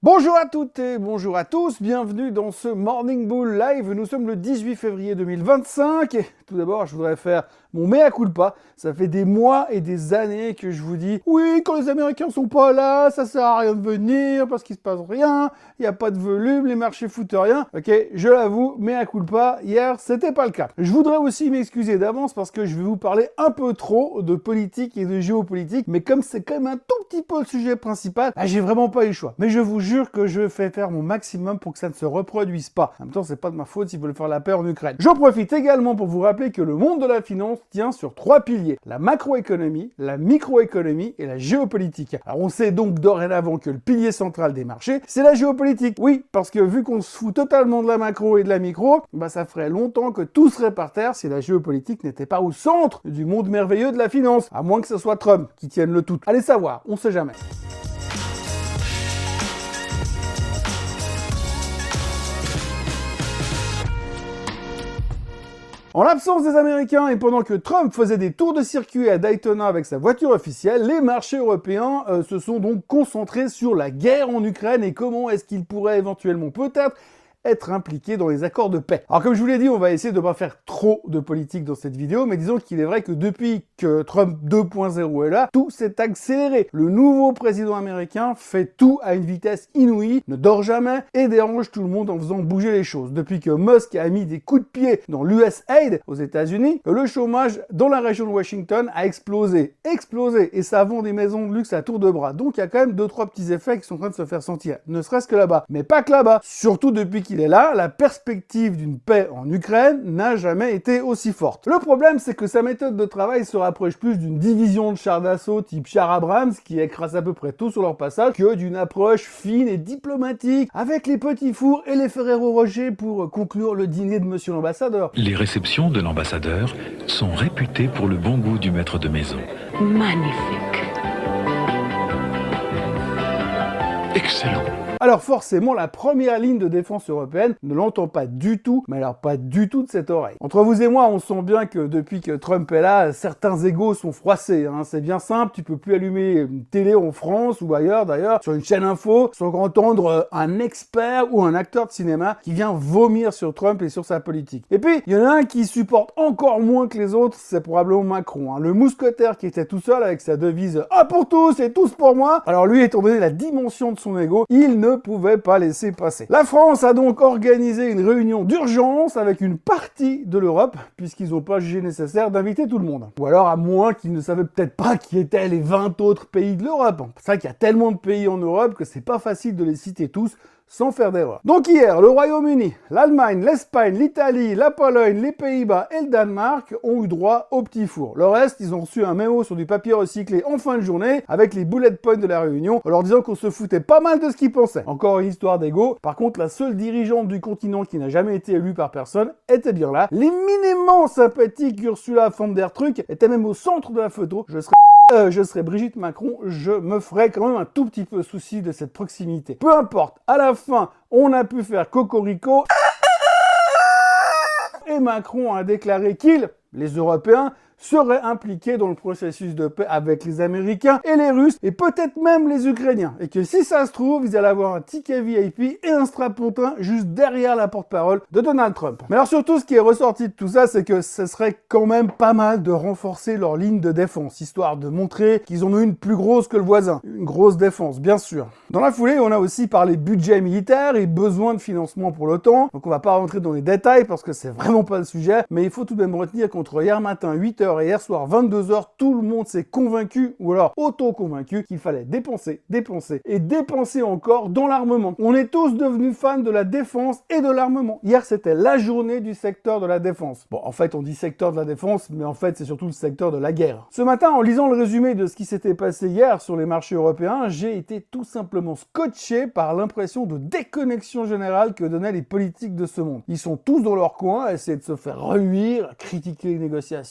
Bonjour à toutes et bonjour à tous, bienvenue dans ce Morning Bull Live. Nous sommes le 18 février 2025 et tout d'abord je voudrais faire mon mea culpa. Ça fait des mois et des années que je vous dis oui, quand les Américains sont pas là, ça sert à rien de venir parce qu'il se passe rien, il n'y a pas de volume, les marchés foutent rien. Ok, je l'avoue, mea culpa, hier c'était pas le cas. Je voudrais aussi m'excuser d'avance parce que je vais vous parler un peu trop de politique et de géopolitique, mais comme c'est quand même un tout petit peu le sujet principal, j'ai vraiment pas eu le choix. Mais je vous jure que je fais faire mon maximum pour que ça ne se reproduise pas. En même temps, c'est pas de ma faute s'ils veulent faire la paix en Ukraine. J'en profite également pour vous rappeler que le monde de la finance tient sur 3 piliers: la macroéconomie, la microéconomie et la géopolitique. Alors on sait donc dorénavant que le pilier central des marchés, c'est la géopolitique. Oui, parce que vu qu'on se fout totalement de la macro et de la micro, ça ferait longtemps que tout serait par terre si la géopolitique n'était pas au centre du monde merveilleux de la finance. À moins que ce soit Trump qui tienne le tout. Allez savoir, on sait jamais. En l'absence des Américains et pendant que Trump faisait des tours de circuit à Daytona avec sa voiture officielle, les marchés européens se sont donc concentrés sur la guerre en Ukraine et comment est-ce qu'ils pourraient éventuellement peut-être être impliqués dans les accords de paix. Alors comme je vous l'ai dit, on va essayer de ne pas faire trop de politique dans cette vidéo, mais disons qu'il est vrai que depuis que Trump 2.0 est là, tout s'est accéléré. Le nouveau président américain fait tout à une vitesse inouïe, ne dort jamais et dérange tout le monde en faisant bouger les choses. Depuis que Musk a mis des coups de pied dans l'USAID aux États-Unis, le chômage dans la région de Washington a explosé, et ça vend des maisons de luxe à tour de bras. Donc il y a quand même 2-3 petits effets qui sont en train de se faire sentir, ne serait-ce que là-bas, mais pas que là-bas. Surtout depuis qu'il est là, la perspective d'une paix en Ukraine n'a jamais été aussi forte. Le problème, c'est que sa méthode de travail se rapproche plus d'une division de chars d'assaut type char Abrams qui écrase à peu près tout sur leur passage que d'une approche fine et diplomatique avec les petits fours et les Ferrero Rocher pour conclure le dîner de monsieur l'ambassadeur. Les réceptions de l'ambassadeur sont réputées pour le bon goût du maître de maison. Magnifique. Excellent. Alors forcément, la première ligne de défense européenne ne l'entend pas du tout, mais alors pas du tout de cette oreille. Entre vous et moi, on sent bien que depuis que Trump est là, certains égos sont froissés. C'est bien simple, tu peux plus allumer une télé en France ou ailleurs d'ailleurs, sur une chaîne info, sans entendre un expert ou un acteur de cinéma qui vient vomir sur Trump et sur sa politique. Et puis, il y en a un qui supporte encore moins que les autres, c'est probablement Macron. Le mousquetaire qui était tout seul avec sa devise « Un pour tous et tous pour moi ». Alors lui, étant donné la dimension de son ego, il ne pouvait pas laisser passer. La France a donc organisé une réunion d'urgence avec une partie de l'Europe, puisqu'ils n'ont pas jugé nécessaire d'inviter tout le monde. Ou alors à moins qu'ils ne savaient peut-être pas qui étaient les 20 autres pays de l'Europe. C'est vrai qu'il y a tellement de pays en Europe que c'est pas facile de les citer tous sans faire d'erreur. Donc hier, le Royaume-Uni, l'Allemagne, l'Espagne, l'Italie, la Pologne, les Pays-Bas et le Danemark ont eu droit au petit four. Le reste, ils ont reçu un mémo sur du papier recyclé en fin de journée avec les bullet points de la réunion en leur disant qu'on se foutait pas mal de ce qu'ils pensaient. Encore une histoire d'ego. Par contre, la seule dirigeante du continent qui n'a jamais été élue par personne était bien là. L'éminemment sympathique Ursula von der Truck était même au centre de la photo. Je serais Brigitte Macron, je me ferais quand même un tout petit peu souci de cette proximité. Peu importe, à la fin, on a pu faire cocorico et Macron a déclaré qu'il, les Européens, seraient impliqués dans le processus de paix avec les Américains et les Russes et peut-être même les Ukrainiens. Et que si ça se trouve, ils allaient avoir un ticket VIP et un strapontin juste derrière la porte-parole de Donald Trump. Mais alors surtout, ce qui est ressorti de tout ça, c'est que ce serait quand même pas mal de renforcer leur ligne de défense, histoire de montrer qu'ils en ont une plus grosse que le voisin. Une grosse défense, bien sûr. Dans la foulée, on a aussi parlé budget militaire et besoin de financement pour l'OTAN. Donc on va pas rentrer dans les détails parce que c'est vraiment pas le sujet, mais il faut tout de même retenir qu'entre hier matin 8h et hier soir 22h, tout le monde s'est convaincu, ou alors auto-convaincu, qu'il fallait dépenser et dépenser encore dans l'armement. On est tous devenus fans de la défense et de l'armement. Hier, c'était la journée du secteur de la défense. Bon, en fait, on dit secteur de la défense, mais en fait, c'est surtout le secteur de la guerre. Ce matin, en lisant le résumé de ce qui s'était passé hier sur les marchés européens, j'ai été tout simplement scotché par l'impression de déconnexion générale que donnaient les politiques de ce monde. Ils sont tous dans leur coin à essayer de se faire reluire, à critiquer les négociations,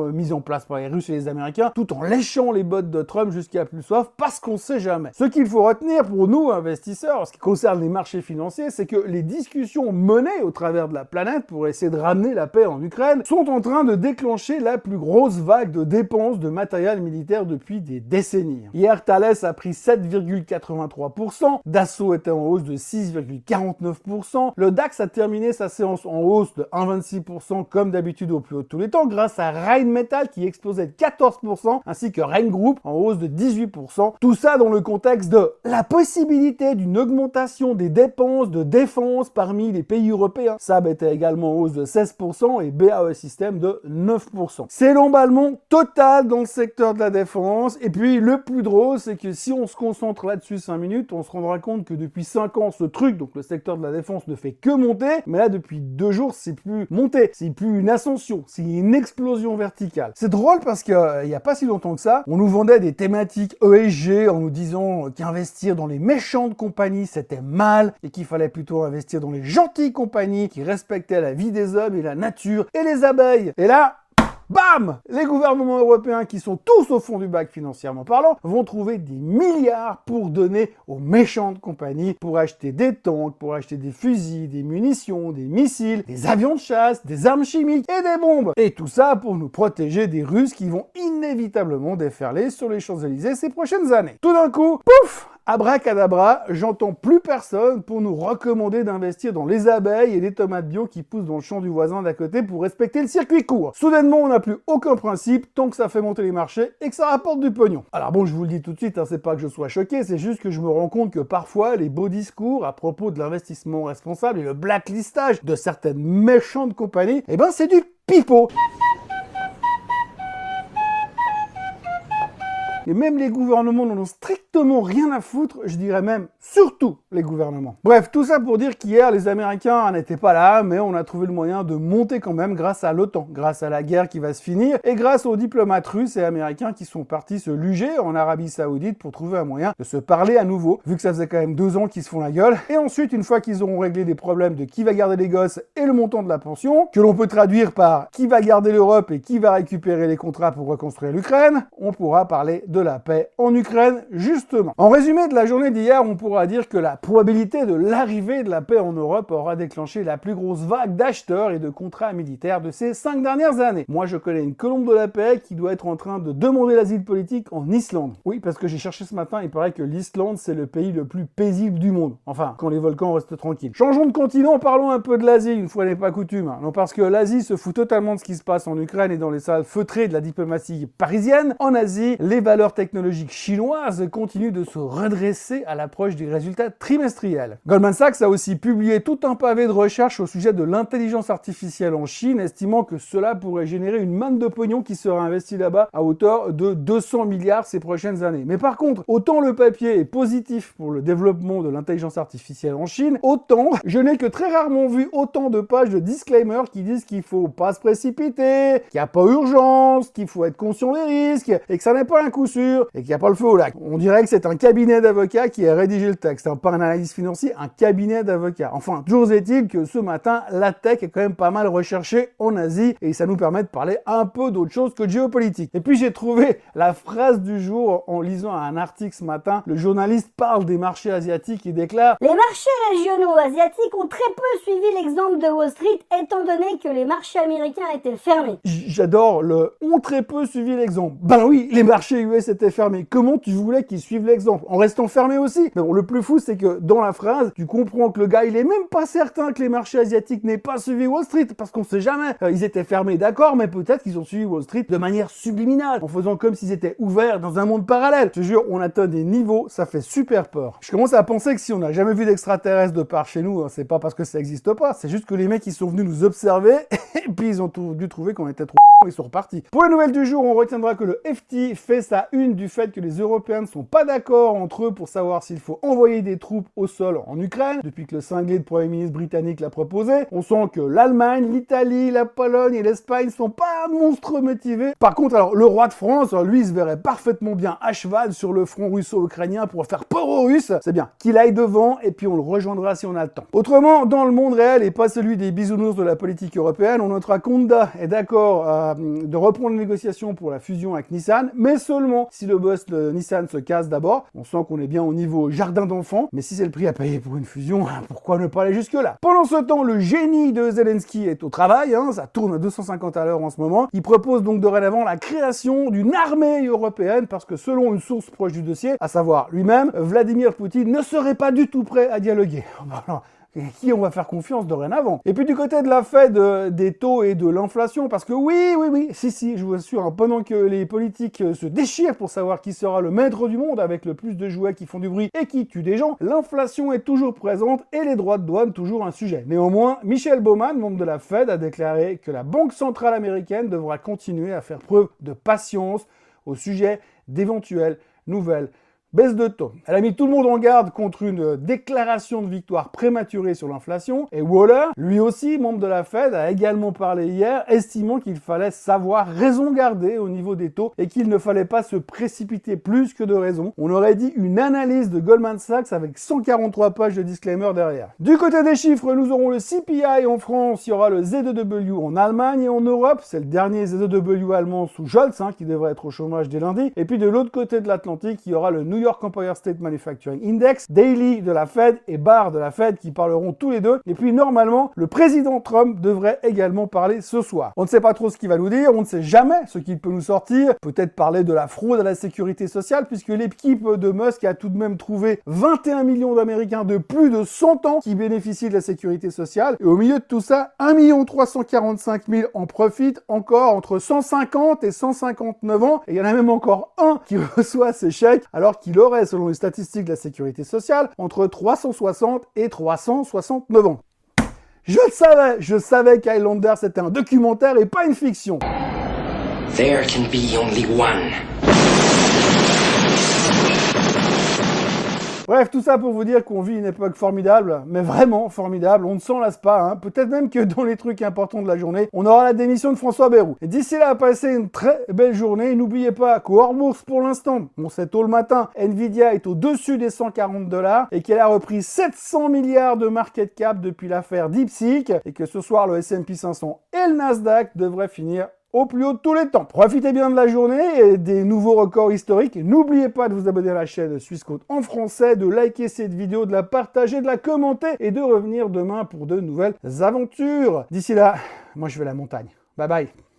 mises en place par les Russes et les Américains, tout en léchant les bottes de Trump jusqu'à plus soif, parce qu'on sait jamais. Ce qu'il faut retenir pour nous, investisseurs, en ce qui concerne les marchés financiers, c'est que les discussions menées au travers de la planète pour essayer de ramener la paix en Ukraine sont en train de déclencher la plus grosse vague de dépenses de matériel militaire depuis des décennies. Hier, Thales a pris 7,83%, Dassault était en hausse de 6,49%, le DAX a terminé sa séance en hausse de 1,26% comme d'habitude au plus haut de tous les temps grâce à Rheinmetall qui explosait de 14% ainsi que Rhein Group en hausse de 18%. Tout ça dans le contexte de la possibilité d'une augmentation des dépenses de défense parmi les pays européens. SAB était également en hausse de 16% et BAE System de 9%. C'est l'emballement total dans le secteur de la défense et puis le plus drôle c'est que si on se concentre là-dessus 5 minutes, on se rendra compte que depuis 5 ans ce truc, donc le secteur de la défense ne fait que monter, mais là depuis 2 jours c'est plus monter, c'est plus une ascension, c'est une explosion verticale. C'est drôle parce que il y a pas si longtemps que ça, on nous vendait des thématiques ESG en nous disant qu'investir dans les méchantes compagnies c'était mal et qu'il fallait plutôt investir dans les gentilles compagnies qui respectaient la vie des hommes et la nature et les abeilles. Et là, bam! Les gouvernements européens, qui sont tous au fond du bac financièrement parlant, vont trouver des milliards pour donner aux méchantes compagnies, pour acheter des tanks, pour acheter des fusils, des munitions, des missiles, des avions de chasse, des armes chimiques et des bombes. Et tout ça pour nous protéger des Russes qui vont inévitablement déferler sur les Champs-Élysées ces prochaines années. Tout d'un coup, pouf! Abracadabra, j'entends plus personne pour nous recommander d'investir dans les abeilles et les tomates bio qui poussent dans le champ du voisin d'à côté pour respecter le circuit court. Soudainement, on n'a plus aucun principe tant que ça fait monter les marchés et que ça rapporte du pognon. Alors bon, je vous le dis tout de suite, c'est pas que je sois choqué, c'est juste que je me rends compte que parfois, les beaux discours à propos de l'investissement responsable et le blacklistage de certaines méchantes compagnies, c'est du pipeau. Et même les gouvernements n'en ont strictement rien à foutre, je dirais même surtout les gouvernements. Bref, tout ça pour dire qu'hier, les Américains n'étaient pas là, mais on a trouvé le moyen de monter quand même grâce à l'OTAN, grâce à la guerre qui va se finir, et grâce aux diplomates russes et américains qui sont partis se luger en Arabie Saoudite pour trouver un moyen de se parler à nouveau, vu que ça faisait quand même 2 ans qu'ils se font la gueule. Et ensuite, une fois qu'ils auront réglé des problèmes de qui va garder les gosses et le montant de la pension, que l'on peut traduire par qui va garder l'Europe et qui va récupérer les contrats pour reconstruire l'Ukraine, on pourra parler de la paix en Ukraine, justement. En résumé de la journée d'hier, on pourra dire que la probabilité de l'arrivée de la paix en Europe aura déclenché la plus grosse vague d'acheteurs et de contrats militaires de ces 5 dernières années. Moi, je connais une colombe de la paix qui doit être en train de demander l'asile politique en Islande. Oui, parce que j'ai cherché ce matin, il paraît que l'Islande, c'est le pays le plus paisible du monde. Enfin, quand les volcans restent tranquilles. Changeons de continent, parlons un peu de l'Asie, une fois n'est pas coutume. Non, parce que l'Asie se fout totalement de ce qui se passe en Ukraine et dans les salles feutrées de la diplomatie parisienne. En Asie, les valeurs technologiques chinoises continuent de se redresser à l'approche des résultats trimestriels. Goldman Sachs a aussi publié tout un pavé de recherche au sujet de l'intelligence artificielle en Chine, estimant que cela pourrait générer une manne de pognon qui sera investie là-bas à hauteur de 200 milliards ces prochaines années. Mais par contre, autant le papier est positif pour le développement de l'intelligence artificielle en Chine, autant je n'ai que très rarement vu autant de pages de disclaimers qui disent qu'il faut pas se précipiter, qu'il n'y a pas urgence, qu'il faut être conscient des risques et que ça n'est pas un coup sûr et qu'il n'y a pas le feu au lac. On dirait que c'est un cabinet d'avocats qui a rédigé le texte, pas un analyste financier, un cabinet d'avocats. Enfin, toujours est-il que ce matin, la tech est quand même pas mal recherchée en Asie et ça nous permet de parler un peu d'autre chose que de géopolitique. Et puis j'ai trouvé la phrase du jour en lisant un article ce matin. Le journaliste parle des marchés asiatiques et déclare: les marchés régionaux asiatiques ont très peu suivi l'exemple de Wall Street étant donné que les marchés américains étaient fermés. J'adore le « ont très peu suivi l'exemple ». Ben oui, les marchés US étaient fermés. Comment tu voulais qu'ils suivent l'exemple? En restant fermés aussi. Mais bon, le plus fou, c'est que dans la phrase, tu comprends que le gars, il est même pas certain que les marchés asiatiques n'aient pas suivi Wall Street, parce qu'on sait jamais. Ils étaient fermés, d'accord, mais peut-être qu'ils ont suivi Wall Street de manière subliminale, en faisant comme s'ils étaient ouverts dans un monde parallèle. Je te jure, on atteint des niveaux, ça fait super peur. Je commence à penser que si on n'a jamais vu d'extraterrestres de par chez nous, c'est pas parce que ça existe pas, c'est juste que les mecs, ils sont venus nous observer, et puis ils ont dû trouver qu'on était trop ils sont repartis. Pour les nouvelles du jour, on retiendra que le FT fait sa une du fait que les Européens ne sont pas pas d'accord entre eux pour savoir s'il faut envoyer des troupes au sol en Ukraine, depuis que le cinglé de Premier ministre britannique l'a proposé. On sent que l'Allemagne, l'Italie, la Pologne et l'Espagne sont pas monstres motivés. Par contre, alors, le roi de France, lui, il se verrait parfaitement bien à cheval sur le front russo-ukrainien pour faire peur aux Russes. C'est bien, qu'il aille devant et puis on le rejoindra si on a le temps. Autrement, dans le monde réel et pas celui des bisounours de la politique européenne, on notera qu'Honda est d'accord de reprendre les négociations pour la fusion avec Nissan, mais seulement si le boss de Nissan se casse d'abord. On sent qu'on est bien au niveau jardin d'enfants, mais si c'est le prix à payer pour une fusion, pourquoi ne pas aller jusque-là? Pendant ce temps, le génie de Zelensky est au travail, ça tourne à 250 à l'heure en ce moment. Il propose donc dorénavant la création d'une armée européenne parce que selon une source proche du dossier, à savoir lui-même, Vladimir Poutine ne serait pas du tout prêt à dialoguer. Et qui on va faire confiance dorénavant? Et puis du côté de la Fed, des taux et de l'inflation, parce que oui, si, je vous assure, pendant que les politiques se déchirent pour savoir qui sera le maître du monde avec le plus de jouets qui font du bruit et qui tuent des gens, l'inflation est toujours présente et les droits de douane toujours un sujet. Néanmoins, Michel Bowman, membre de la Fed, a déclaré que la Banque centrale américaine devra continuer à faire preuve de patience au sujet d'éventuelles nouvelles baisse de taux. Elle a mis tout le monde en garde contre une déclaration de victoire prématurée sur l'inflation. Et Waller, lui aussi, membre de la Fed, a également parlé hier, estimant qu'il fallait savoir raison garder au niveau des taux et qu'il ne fallait pas se précipiter plus que de raison. On aurait dit une analyse de Goldman Sachs avec 143 pages de disclaimer derrière. Du côté des chiffres, nous aurons le CPI en France, il y aura le ZEW en Allemagne et en Europe. C'est le dernier ZEW allemand sous Scholz, qui devrait être au chômage dès lundi. Et puis de l'autre côté de l'Atlantique, il y aura le New York Empire State Manufacturing Index, Daily de la Fed et Barr de la Fed qui parleront tous les deux. Et puis normalement, le président Trump devrait également parler ce soir. On ne sait pas trop ce qu'il va nous dire, on ne sait jamais ce qu'il peut nous sortir. Peut-être parler de la fraude à la sécurité sociale, puisque l'équipe de Musk a tout de même trouvé 21 millions d'Américains de plus de 100 ans qui bénéficient de la sécurité sociale. Et au milieu de tout ça, 1 345 000 en profitent encore entre 150 et 159 ans. Et il y en a même encore un qui reçoit ses chèques alors qu'il aurait, selon les statistiques de la sécurité sociale, entre 360 et 369 ans. Je savais qu'Highlander c'était un documentaire et pas une fiction. There can be only one. Bref, tout ça pour vous dire qu'on vit une époque formidable, mais vraiment formidable, on ne s'en lasse pas, Peut-être même que dans les trucs importants de la journée, on aura la démission de François Bayrou. Et d'ici là, passez une très belle journée, n'oubliez pas qu'au hors bourse pour l'instant, c'est tôt le matin, Nvidia est au-dessus des 140 $ et qu'elle a repris 700 milliards de market cap depuis l'affaire DeepSeek, et que ce soir, le S&P 500 et le Nasdaq devraient finir au plus haut de tous les temps. Profitez bien de la journée et des nouveaux records historiques. N'oubliez pas de vous abonner à la chaîne Suisse Côte en français, de liker cette vidéo, de la partager, de la commenter et de revenir demain pour de nouvelles aventures. D'ici là, moi je vais à la montagne. Bye bye.